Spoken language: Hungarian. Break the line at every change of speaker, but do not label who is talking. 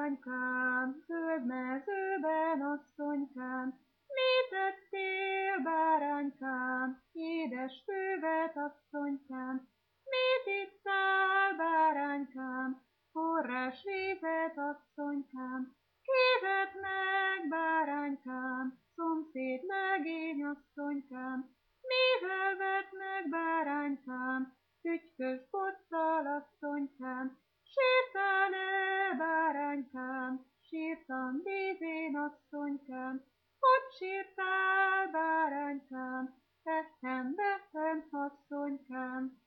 báránykám, zöld mezőben, asszonykám, mit ettél, báránykám, édes füvet, asszonykám, mit ittál, báránykám, forrás vizet, asszonykám, kivett meg, báránykám, szomszéd legény, asszonykám, mivel vett meg, báránykám, ügykös bottal, asszonykám, sírtál-e, báránykám, sírtam vízén, asszonykám, hogy sírtál, báránykám, ettem, asszonykám.